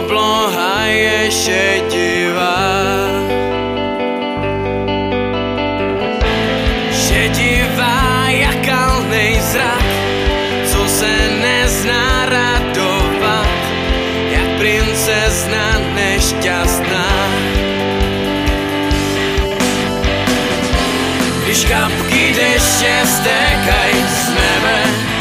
obloha je šedivá. Šedivá jak kalnej zrak, co se nezná radovat, jak princezna nešťastná. Když kapky deště stékají z nebe,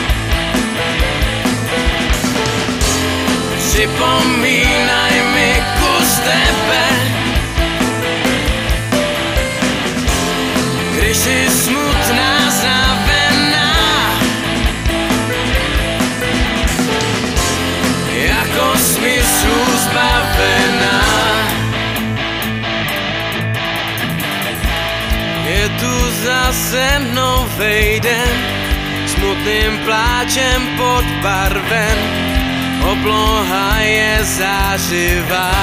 připomínaj mi kus tebe. Když jsi smutná, znavená, jako smyslu zbavená. Je tu zase novej den, smutným pláčem podbarven, obloha je zářivá.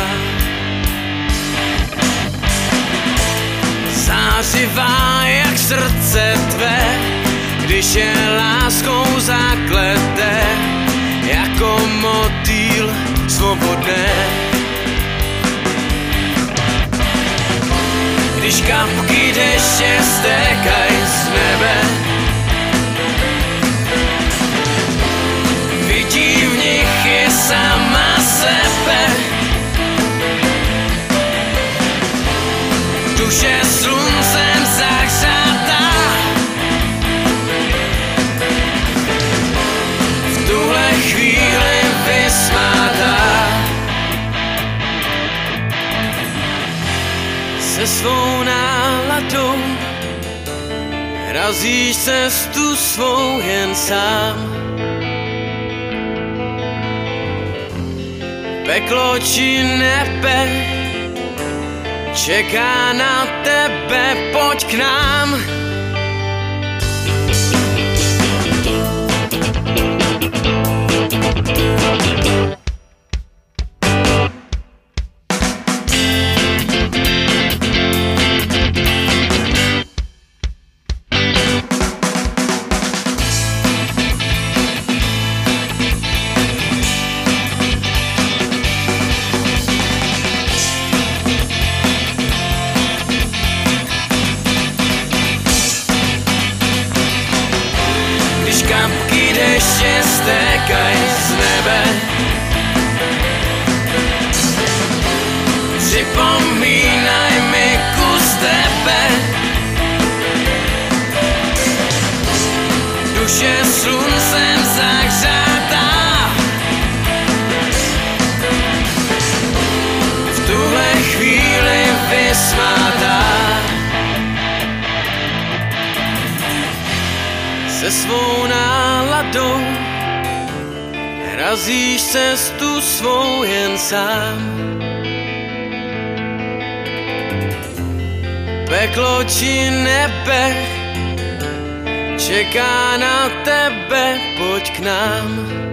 Zářivá jak srdce tvé, když je láskou zakleté, jako motýl svobodné. Když kapky deště stékají z nebe, vidí v nich i sama sebe. Duše sluncem zahřátá, v tuhle chvíli vysmátá. Se svou náladou razíš cestu svou jen sám. Peklo či nebe čeká na tebe, pojď k nám. Kapky deště stékají z nebe, připomínaj mi kus tebe. Duše sluncem zahřátá, v tuhle chvíli vysmátá. Se svou náladou razíš cestu svou jen sám. Peklo či nebe čeká na tebe, pojď k nám.